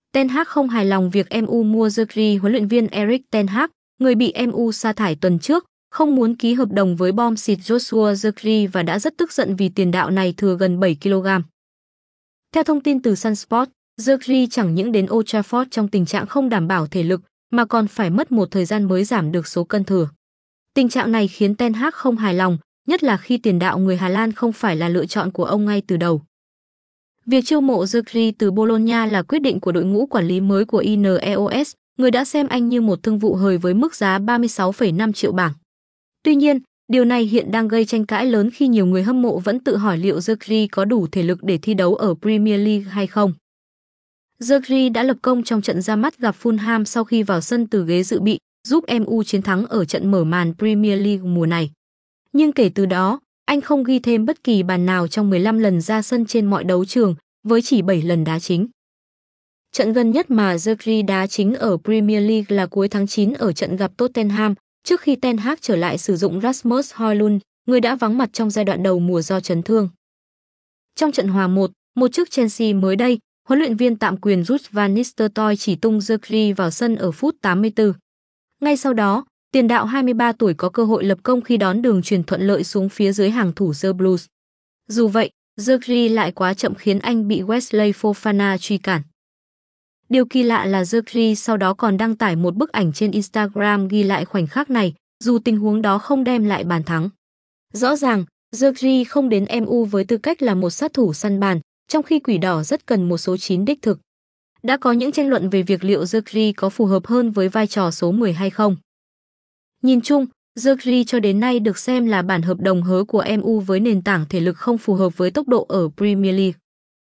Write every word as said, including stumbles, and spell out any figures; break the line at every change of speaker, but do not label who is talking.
Ten Hag không hài lòng việc em u mua Zerkzee. Huấn luyện viên Erik Ten Hag, người bị em u sa thải tuần trước, không muốn ký hợp đồng với bom xịt Joshua Zerkzee và đã rất tức giận vì tiền đạo này thừa gần bảy ki lô gam. Theo thông tin từ Sun Sport, Zerkzee chẳng những đến Old Trafford trong tình trạng không đảm bảo thể lực mà còn phải mất một thời gian mới giảm được số cân thừa. Tình trạng này khiến Ten Hag không hài lòng, nhất là khi tiền đạo người Hà Lan không phải là lựa chọn của ông ngay từ đầu. Việc chiêu mộ Zerkzee từ Bologna là quyết định của đội ngũ quản lý mới của Ineos, người đã xem anh như một thương vụ hời với mức giá ba mươi sáu phẩy năm triệu bảng. Tuy nhiên, điều này hiện đang gây tranh cãi lớn khi nhiều người hâm mộ vẫn tự hỏi liệu Zerkzee có đủ thể lực để thi đấu ở Premier League hay không. Zerkzee đã lập công trong trận ra mắt gặp Fulham sau khi vào sân từ ghế dự bị, giúp em u chiến thắng ở trận mở màn Premier League mùa này. Nhưng kể từ đó, anh không ghi thêm bất kỳ bàn nào trong mười lăm lần ra sân trên mọi đấu trường, với chỉ bảy lần đá chính. Trận gần nhất mà Zerkzee đá chính ở Premier League là cuối tháng chín ở trận gặp Tottenham, trước khi Ten Hag trở lại sử dụng Rasmus Højlund, người đã vắng mặt trong giai đoạn đầu mùa do chấn thương. Trong trận hòa một, một trước Chelsea mới đây, huấn luyện viên tạm quyền Ruud van Nistelrooy chỉ tung Zerkzee vào sân ở phút tám mươi tư. Ngay sau đó, tiền đạo hai mươi ba tuổi có cơ hội lập công khi đón đường chuyền thuận lợi xuống phía dưới hàng thủ The Blues. Dù vậy, Zerkzee lại quá chậm khiến anh bị Wesley Fofana truy cản. Điều kỳ lạ là Zerkzee sau đó còn đăng tải một bức ảnh trên Instagram ghi lại khoảnh khắc này, dù tình huống đó không đem lại bàn thắng. Rõ ràng, Zerkzee không đến em u với tư cách là một sát thủ săn bàn, trong khi Quỷ Đỏ rất cần một số chín đích thực. Đã có những tranh luận về việc liệu Zerkzee có phù hợp hơn với vai trò số mười hay không. Nhìn chung, Zerkzee cho đến nay được xem là bản hợp đồng hớ của em u với nền tảng thể lực không phù hợp với tốc độ ở Premier League.